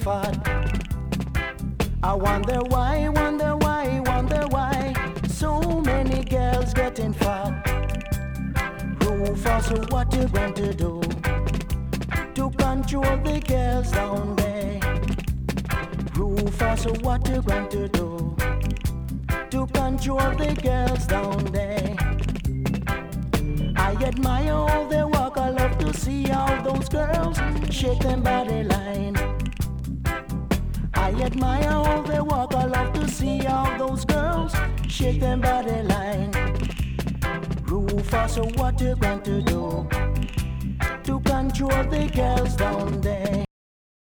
fat. I wonder why, wonder why, wonder why so many girls getting fat. Rufus, so what you going to do to control the girls down there? Rufus, so what you going to do to control the girls down there? I admire all their work. I love to see how those girls shake them body line. I admire all their work. I love to see how those girls shake them body line. Rufus, so what you going to do to control the girls down there?